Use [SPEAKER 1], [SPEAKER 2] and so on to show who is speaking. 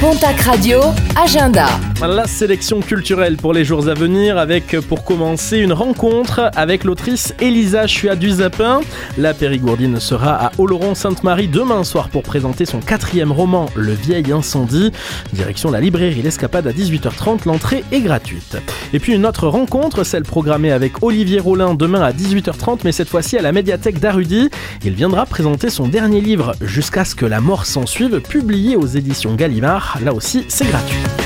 [SPEAKER 1] Pontac Radio, agenda.
[SPEAKER 2] La sélection culturelle pour les jours à venir avec, pour commencer, une rencontre avec l'autrice Elisa Chua-Duzapin. La Périgourdine sera à Oloron-Sainte-Marie demain soir pour présenter son 4e roman, Le Vieil Incendie. Direction la librairie L'Escapade à 18h30, l'entrée est gratuite. Et puis une autre rencontre, celle programmée avec Olivier Rollin demain à 18h30, mais cette fois-ci à la médiathèque d'Arudy. Il viendra présenter son dernier livre, Jusqu'à ce que la mort s'ensuive, publié aux éditions Gallimard. Là aussi, c'est gratuit.